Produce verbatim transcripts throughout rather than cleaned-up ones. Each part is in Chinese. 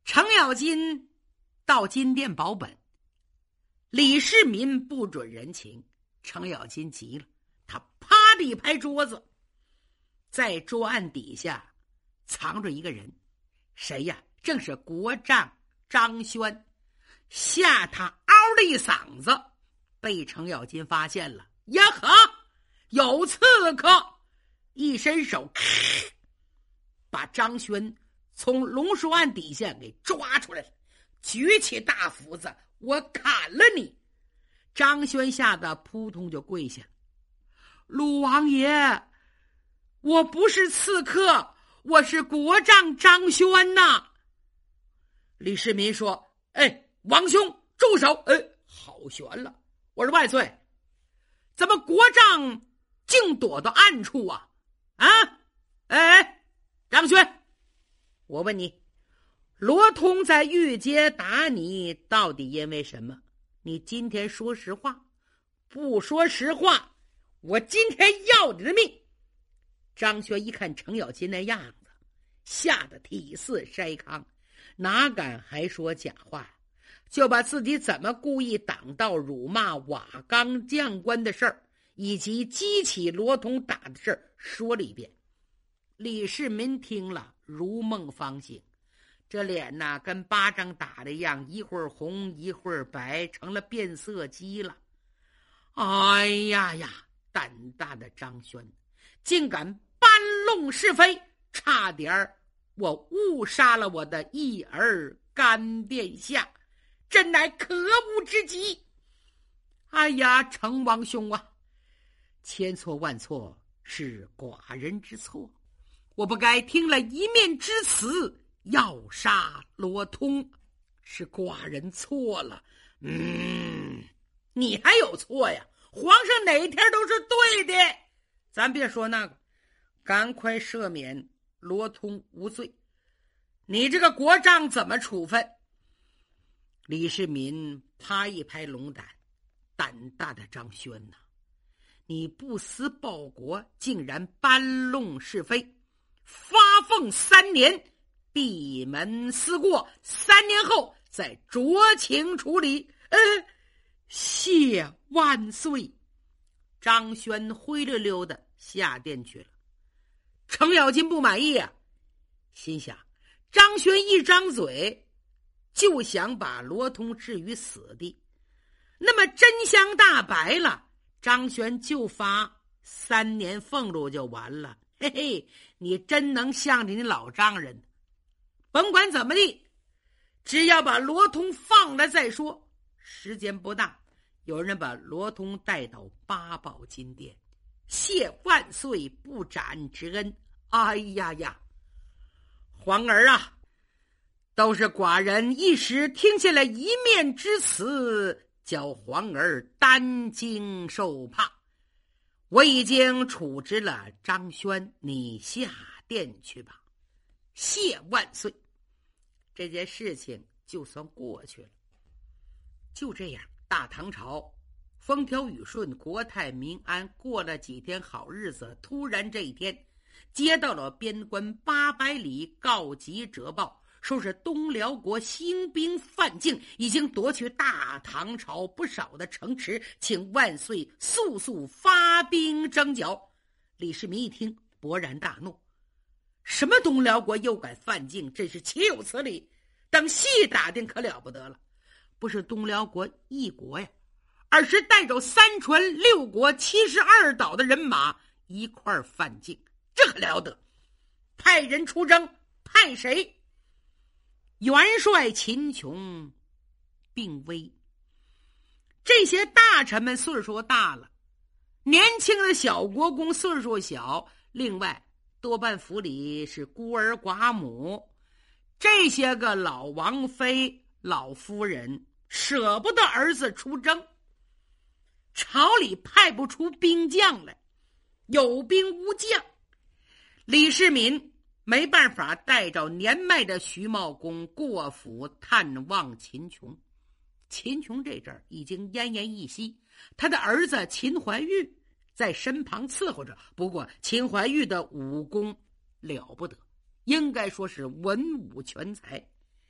程咬金到金殿保本，李世民不准人情，程咬金急了，他啪的一拍桌子，在桌案底下藏着一个人，谁呀？正是国丈张轩，吓他嗷的一嗓子，被程咬金发现了，呀呵，有刺客！一伸手，把张轩从龙书案底下给抓出来了，举起大斧子，我砍了你！张轩吓得扑通就跪下了。鲁王爷，我不是刺客，我是国丈张轩呐！李世民说：“哎，王兄，住手！哎，好悬了！我说万岁，怎么国丈竟躲到暗处啊？啊，哎，张轩，我问你，罗通在御街打你，到底因为什么？你今天说实话，不说实话，我今天要你的命！”张轩一看程咬金那样子，吓得体似筛糠，哪敢还说假话，就把自己怎么故意挡道辱骂瓦岗将官的事儿，以及激起罗通打的事儿说了一遍。李世民听了如梦方醒，这脸呐跟巴掌打的一样，一会儿红一会儿白，成了变色鸡了。哎呀呀，胆大的张轩竟敢搬弄是非，差点儿我误杀了我的义儿干殿下，真乃可恶之极！哎呀，程王兄啊，千错万错是寡人之错，我不该听了一面之词要杀罗通，是寡人错了。嗯，你还有错呀？皇上哪天都是对的，咱别说那个，赶快赦免罗通无罪。你这个国丈怎么处分？李世民拍一拍龙胆，胆大的张轩呐、啊，你不思报国，竟然搬弄是非，发俸三年，闭门思过，三年后再酌情处理。呃，谢万岁！张轩灰溜溜的下殿去了。程咬金不满意啊，心想张轩一张嘴就想把罗通置于死地，那么真相大白了，张轩就发三年俸禄就完了。嘿嘿，你真能向着你老丈人，甭管怎么地，只要把罗通放了再说。时间不大，有人把罗通带到八宝金殿，谢万岁不斩之恩。哎呀呀，皇儿啊，都是寡人一时听下了一面之词，叫皇儿担惊受怕。我已经处置了张轩，你下殿去吧。谢万岁！这件事情就算过去了。就这样，大唐朝风调雨顺，国泰民安，过了几天好日子，突然这一天接到了边关八百里告急折报，说是东辽国兴兵犯境，已经夺取大唐朝不少的城池，请万岁速速发兵征剿。李世民一听勃然大怒，什么东辽国又敢犯境，真是岂有此理！等细打听可了不得了，不是东辽国一国呀，而是带着三川六国七十二岛的人马一块儿犯境，这可了得！派人出征，派谁？元帅秦琼病危。这些大臣们岁数大了，年轻的小国公岁数小，另外多半府里是孤儿寡母，这些个老王妃老夫人舍不得儿子出征，朝里派不出兵将来，有兵无将。李世民没办法带着年迈的徐茂公过府探望秦琼。秦琼这阵儿已经奄奄一息，他的儿子秦怀玉在身旁伺候着。不过秦怀玉的武功了不得，应该说是文武全才。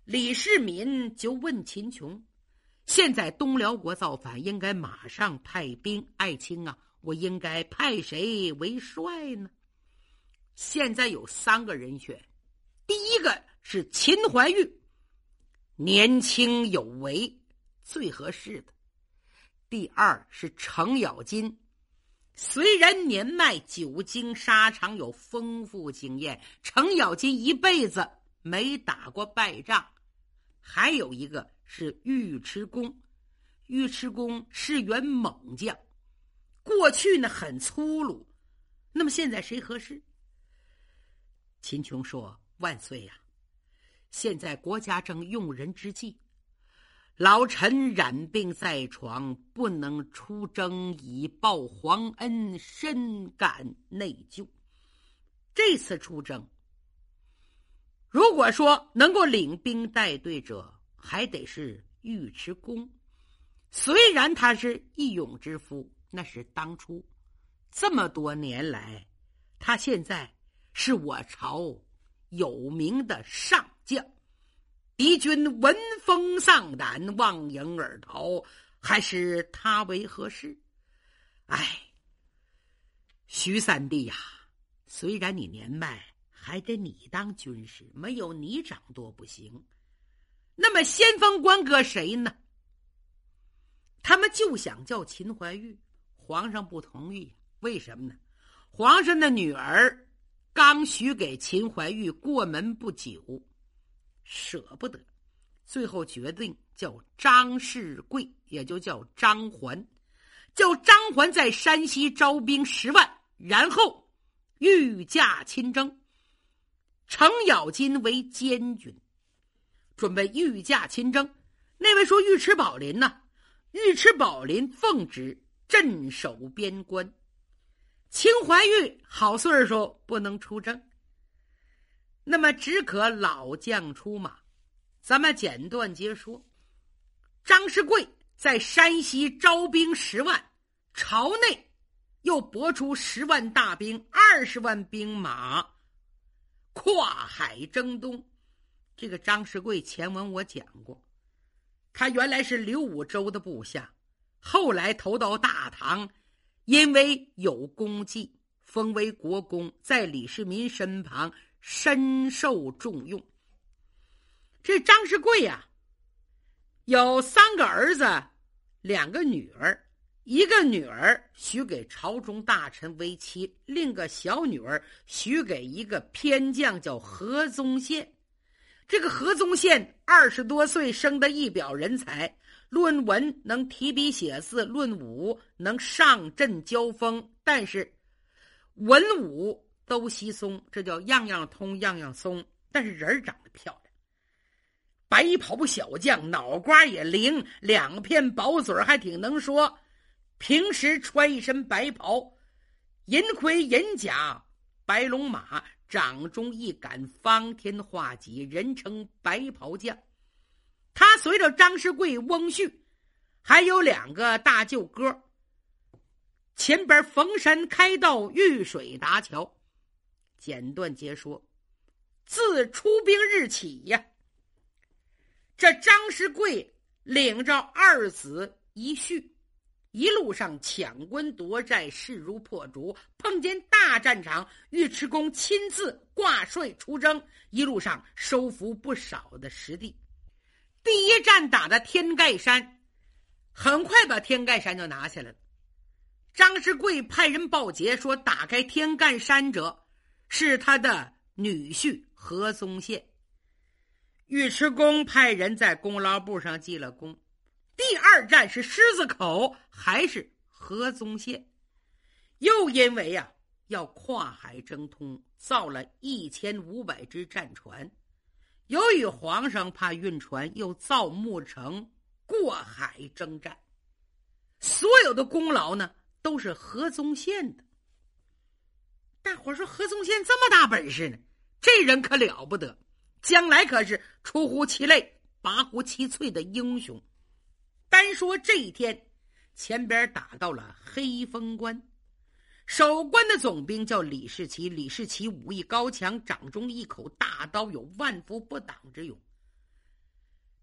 李世民就问秦琼，现在东辽国造反，应该马上派兵，爱卿啊，我应该派谁为帅呢？现在有三个人选，第一个是秦怀玉，年轻有为，最合适的。第二是程咬金，虽然年迈，久经沙场，有丰富经验，程咬金一辈子没打过败仗。还有一个是尉迟恭，尉迟恭是员猛将，过去呢很粗鲁，那么现在谁合适？秦琼说，万岁呀、啊，现在国家正用人之际，老臣染病在床，不能出征以报皇恩，深感内疚。这次出征，如果说能够领兵带队者，还得是尉迟恭。虽然他是义勇之夫，那是当初，这么多年来，他现在是我朝有名的上将。敌军闻风丧胆，望迎而逃，还是他为合适？哎，徐三弟呀、啊，虽然你年迈，还得你当军师，没有你掌舵不行。那么先锋官搁谁呢？他们就想叫秦怀玉，皇上不同意。为什么呢？皇上的女儿刚许给秦怀玉过门不久，舍不得，最后决定叫张世贵，也就叫张环，叫张环在山西招兵十万，然后御驾亲征。程咬金为监军，准备御驾亲征。那位说尉迟宝林呢？尉迟宝林奉旨镇守边关。秦怀玉好岁数，不能出征，那么只可老将出马。咱们简短截说，张世贵在山西招兵十万，朝内又拨出十万大兵，二十万兵马，跨海征东。这个张世贵前文我讲过，他原来是刘武周的部下，后来投到大唐，因为有功绩，封为国公，在李世民身旁深受重用。这张世贵呀、啊，有三个儿子，两个女儿。一个女儿许给朝中大臣为妻，另一个小女儿许给一个偏将叫何宗宪。这个何宗宪二十多岁，生得一表人才，论文能提笔写字，论武能上阵交锋，但是文武都稀松，这叫样样通样样松，但是人长得漂亮。白袍小将，脑瓜也灵，两片薄嘴还挺能说。平时穿一身白袍，银盔银甲，白龙马，掌中一杆方天画戟，人称白袍将。他随着张世贵、翁婿，还有两个大舅哥，前边逢山开道，遇水搭桥。简短截说，自出兵日起呀，这张世贵领着二子一婿，一路上抢关夺寨，势如破竹。碰见大战场，尉迟恭亲自挂帅出征，一路上收服不少的实地。第一战打的天盖山，很快把天盖山就拿下来了。张世贵派人报捷说，打开天盖山者是他的女婿何宗宪。尉迟恭派人在功劳簿上记了功。第二战是狮子口，还是何宗宪。又因为啊要跨海征通，造了一千五百只战船。由于皇上怕运船，又造木城过海征战。所有的功劳呢都是何宗宪的。大伙说何宗宪这么大本事呢，这人可了不得，将来可是出乎其类拔乎其萃的英雄。单说这一天，前边打到了黑风关，守关的总兵叫李世奇。李世奇武艺高强，掌中一口大刀，有万夫不挡之勇。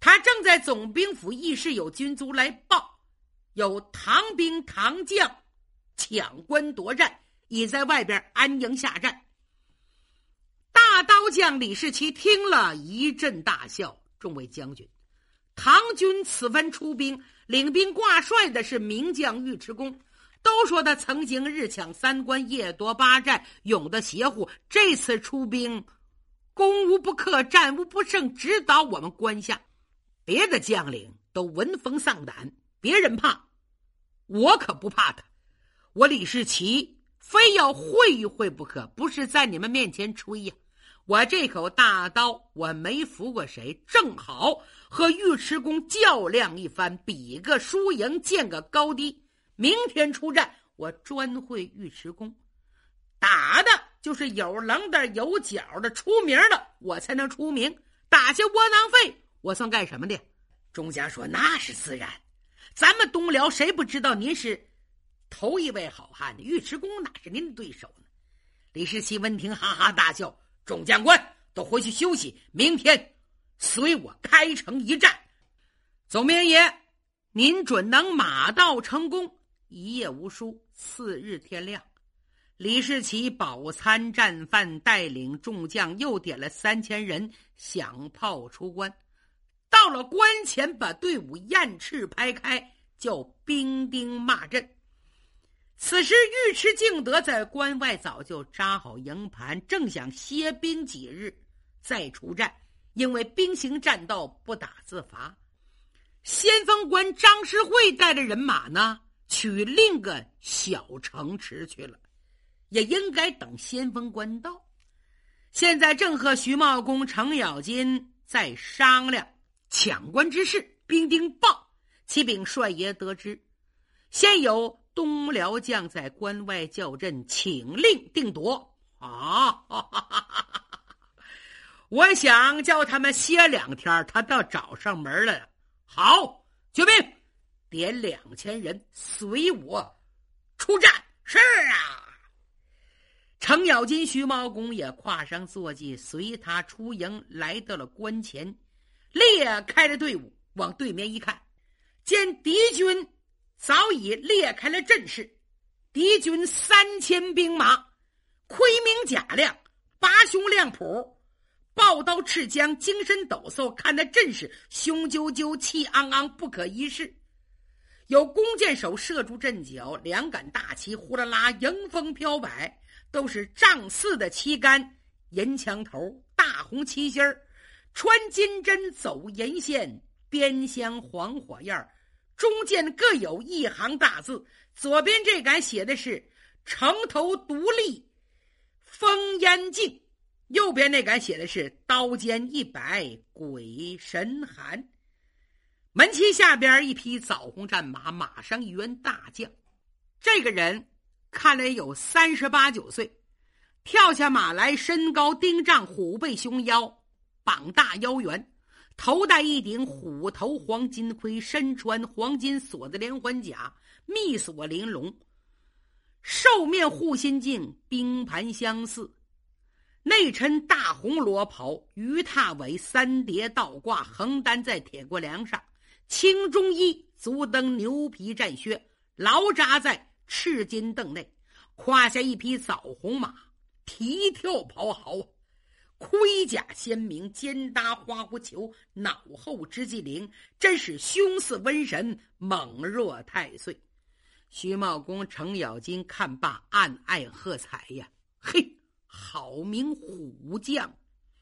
他正在总兵府议事，有军卒来报，有唐兵唐将抢关夺战，已在外边安营下战。大刀将李士奇听了一阵大笑，众位将军，唐军此番出兵，领兵挂帅的是名将尉迟恭，都说他曾经日抢三关，夜夺八寨，勇得邪乎，这次出兵攻无不克，战无不胜，直捣我们关下。别的将领都闻风丧胆，别人怕，我可不怕他。我李士奇非要会一会不可，不是在你们面前吹呀。我这口大刀我没服过谁，正好和尉迟恭较量一番，比个输赢，见个高低。明天出战，我专会尉迟恭，打的就是有棱的有角的，出名的我才能出名，打些窝囊废我算干什么的？钟家说那是自然，咱们东辽谁不知道您是头一位好汉，尉迟恭哪是您的对手呢？李士奇闻听哈哈大笑，众将官都回去休息，明天随我开城一战。总兵爷，您准能马到成功。一夜无书，次日天亮，李士奇饱餐战饭，带领众将又点了三千人，响炮出关。到了关前，把队伍雁翅排开，叫兵丁骂阵。此时尉迟敬德在关外早就扎好营盘，正想歇兵几日再出战，因为兵行战道，不打自罚。先锋官张师会带着人马呢，取另个小城池去了，也应该等先锋官到。现在正和徐茂公、程咬金在商量抢关之事，兵丁报，启禀帅爷得知，先有东辽将在关外叫阵，请令定夺啊！哈哈哈哈，我想叫他们歇两天，他倒找上门来了。好，决兵，点两千人随我出战。是啊，程咬金、徐茂公也跨上坐骑，随他出营，来到了关前，列开了队伍，往对面一看，见敌军早已列开了阵势，敌军三千兵马，盔明甲亮，拔胸亮谱，抱刀持枪，精神抖擞，看那阵势雄赳赳，气昂昂，不可一世。有弓箭手射出阵脚，两杆大旗呼啦啦迎风飘摆，都是丈四的旗杆，银枪头，大红旗心儿，穿金针走银线，边镶黄火焰，中间各有一行大字，左边这杆写的是城头独立烽烟镜，右边那杆写的是刀尖一摆鬼神寒。门旗下边一匹枣红战马，马上一员大将，这个人看来有三十八九岁，跳下马来，身高丁丈，虎背熊腰，膀大腰圆，头戴一顶虎头黄金盔，身穿黄金锁的连环甲，密锁玲珑，兽面护心镜，冰盘相似，内衬大红罗袍，鱼踏尾，三叠倒挂，横担在铁锅梁上，青中衣，足蹬牛皮战靴，牢扎在赤金镫内，胯下一匹枣红马，蹄跳袍豪，盔甲鲜明，肩搭花狐裘，脑后直骑翎，真是凶似瘟神，猛若太岁。徐茂公、程咬金看罢，暗爱喝彩呀！嘿，好名虎将！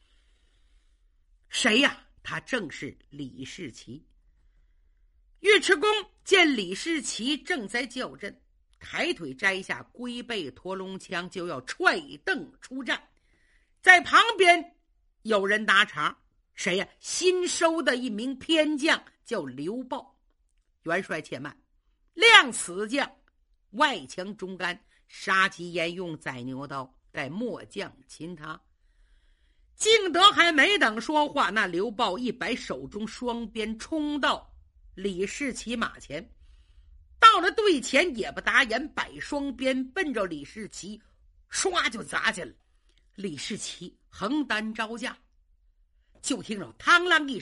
谁呀？他正是李士奇。尉迟恭见李士奇正在叫阵，抬腿摘下龟背驼龙枪，就要踹蹬出战。在旁边有人搭茬，谁呀？新收的一名偏将叫刘豹。元帅且慢，亮此将外强中干，杀鸡焉用宰牛刀，待末将擒他。敬德还没等说话，那刘豹一摆手中双鞭，冲到李士奇马前，到了队前也不打眼，摆双鞭奔着李士奇唰就砸进了。李士奇横担招架，就听着嘡啷一声，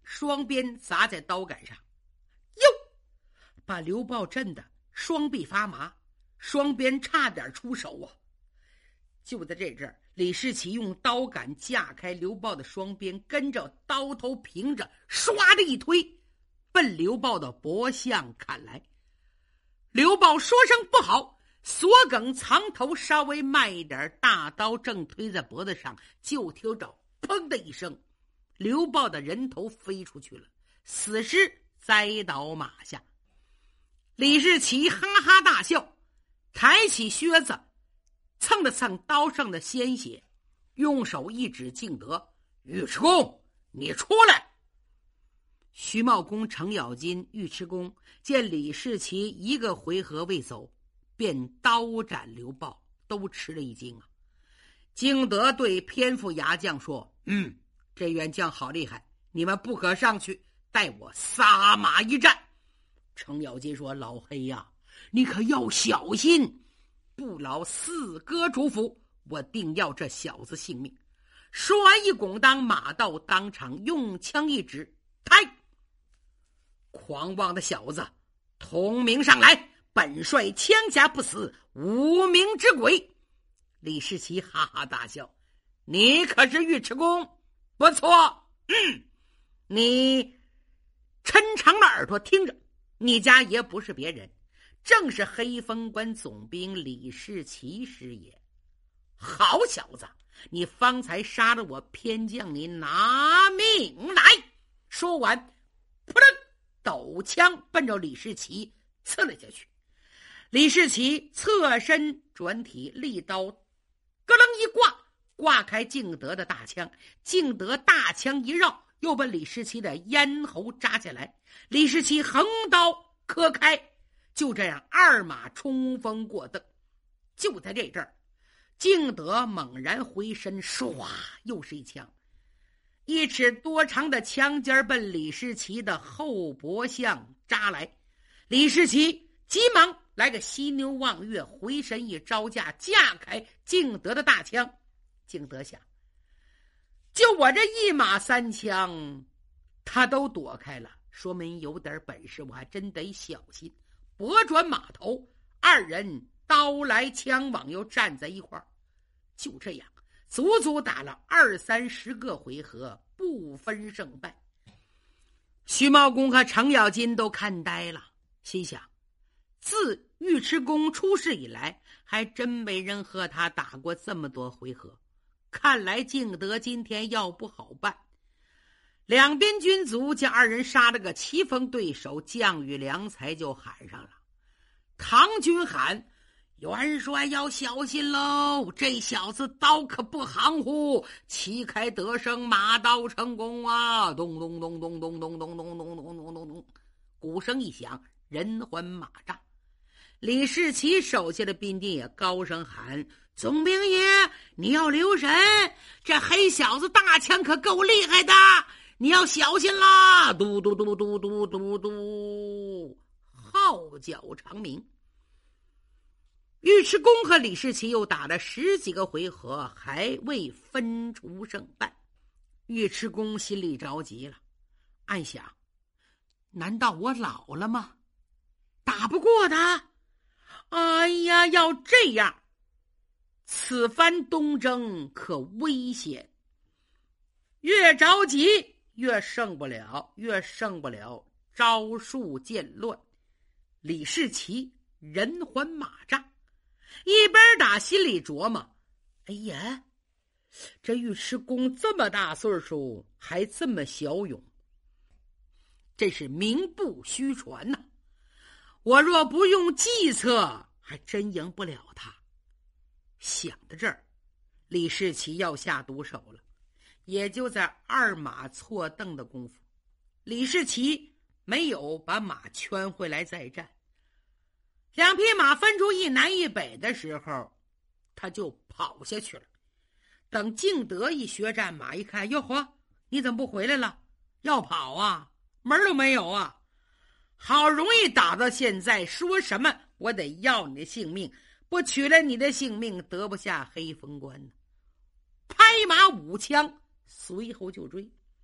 双鞭砸在刀杆上，哟，把刘豹震得双臂发麻，双鞭差点出手啊！就在这阵儿，李世奇用刀杆架开刘豹的双鞭，跟着刀头平着，唰的一推，奔刘豹的脖项砍来。刘豹说声不好，锁梗藏头稍微慢一点，大刀正推在脖子上，就听着砰的一声，刘豹的人头飞出去了，死尸栽倒马下。李世奇哈哈大笑，抬起靴子蹭了蹭刀上的鲜血，用手一指敬德：“尉迟恭，你出来！”徐茂公、程咬金、尉迟恭见李世奇一个回合未走，便刀斩刘豹，都吃了一惊啊！敬德对偏副牙将说：“嗯，这员将好厉害，你们不可上去，待我撒马一战。”程咬金说：“老黑呀、啊，你可要小心，不劳四哥主府，我定要这小子性命。”说完一拱当，马到当场用枪一指，抬！狂妄的小子，通名上来！本帅枪下不死，无名之鬼！李世奇哈哈大笑：“你可是尉迟恭？不错，嗯，你抻长了耳朵听着，你家爷不是别人，正是黑风关总兵李世奇师爷。好小子，你方才杀了我偏将，你拿命来！”说完，扑棱，抖枪奔着李世奇刺了下去。李世奇侧身转体，利刀咯楞一挂，挂开敬德的大枪。敬德大枪一绕，又把李世奇的咽喉扎下来。李世奇横刀磕开，就这样二马冲锋过邓。就在这阵儿，敬德猛然回身，唰，又是一枪，一尺多长的枪尖奔李世奇的后脖项扎来。李世奇急忙来个犀牛望月，回身一招架，架开敬德的大枪。敬德想，就我这一马三枪，他都躲开了，说明有点本事，我还真得小心。拨转马头，二人刀来枪往，又站在一块儿。就这样足足打了二三十个回合，不分胜败。徐茂公和程咬金都看呆了，心想，自尉迟恭出世以来，还真没人和他打过这么多回合，看来敬德今天要不好办。两边军卒将二人杀了个棋逢对手，将与良才就喊上了。唐军喊：“元帅要小心喽，这小子刀可不行乎，旗开得胜，马到成功啊！”咚咚咚咚咚咚咚咚咚咚咚咚咚，鼓声一响，人环马扎。李世奇手下的兵丁也高声喊：“总兵爷，你要留神，这黑小子大枪可够厉害的，你要小心啦！”嘟嘟嘟嘟嘟嘟嘟，号角长鸣。尉迟恭和李世奇又打了十几个回合，还未分出胜败。尉迟恭心里着急了，暗想：难道我老了吗？打不过他？哎呀，要这样，此番东征可危险。越着急越胜不了，越胜不了，招数渐乱。李世奇人环马扎，一边打心里琢磨：哎呀，这尉迟恭这么大岁数还这么骁勇，真是名不虚传呐、啊！我若不用计策，还真赢不了他。想到这儿，李世奇要下毒手了。也就在二马错蹬的功夫，李世奇没有把马圈回来再战。两匹马分出一南一北的时候，他就跑下去了。等敬德一学战马一看，哟呵，你怎么不回来了？要跑啊？门都没有啊！好容易打到现在，说什么我得要你的性命，不取了你的性命，得不下黑风关呢。拍马舞枪，随后就追。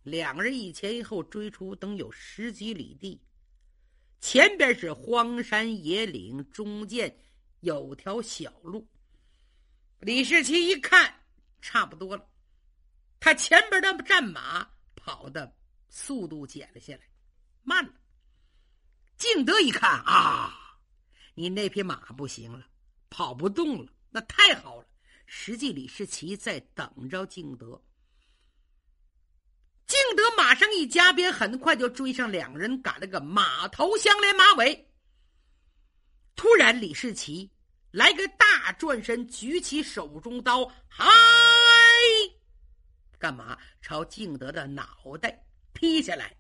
两人一前一后追出，等有十几里地。前边是荒山野岭，中间有条小路。李世奇一看差不多了，他前边的战马跑的速度减了下来，慢了。敬德一看啊，你那匹马不行了，跑不动了，那太好了。实际李世奇在等着敬德。敬德马上一加鞭，很快就追上两人，赶了个马头相连马尾。突然李世奇来个大转身，举起手中刀，嗨！干嘛？朝敬德的脑袋劈下来。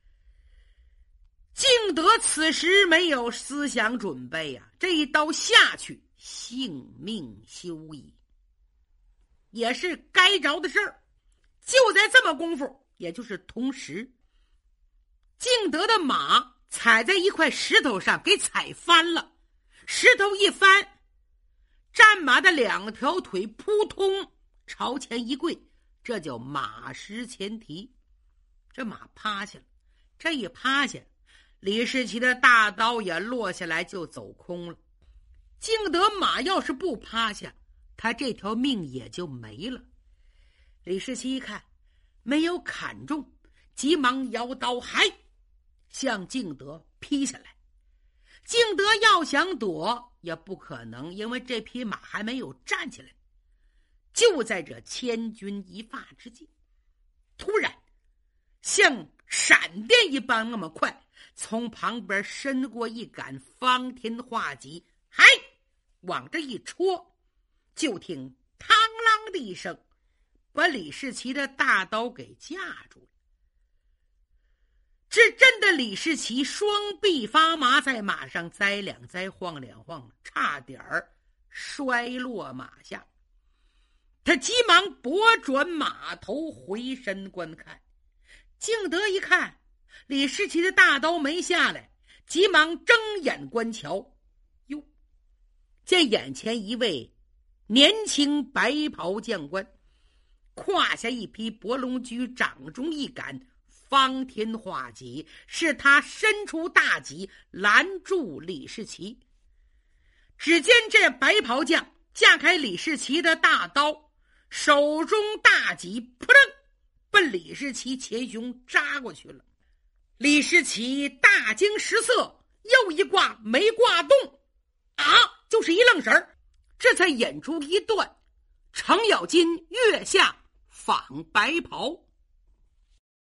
敬德此时没有思想准备呀、啊，这一刀下去，性命休矣。也是该着的事儿。就在这么功夫，也就是同时，敬德的马踩在一块石头上，给踩翻了。石头一翻，战马的两条腿扑通朝前一跪，这叫马失前蹄。这马趴下了，这一趴下，李世奇的大刀也落下来，就走空了。敬德马要是不趴下，他这条命也就没了。李世奇一看没有砍中，急忙摇刀，嗨，向敬德劈下来。敬德要想躲也不可能，因为这匹马还没有站起来。就在这千钧一发之际，突然像闪电一般那么快，从旁边伸过一杆方天画戟，嗨，往这一戳，就听嘡啷的一声，把李世奇的大刀给架住了。这震得李世奇双臂发麻，在马上栽两栽，晃两晃，差点儿摔落马下。他急忙拨转马头，回身观看。敬德一看李世奇的大刀没下来，急忙睁眼观瞧，哟，见眼前一位年轻白袍将官，胯下一匹博龙驹，掌中一杆方天画戟，是他伸出大戟拦住李世奇。只见这白袍将架开李世奇的大刀，手中大戟扑棱奔李世奇前胸扎过去了。李世奇大惊失色，又一挂没挂动，啊，就是一愣神儿，这才演出一段程咬金月下访白袍。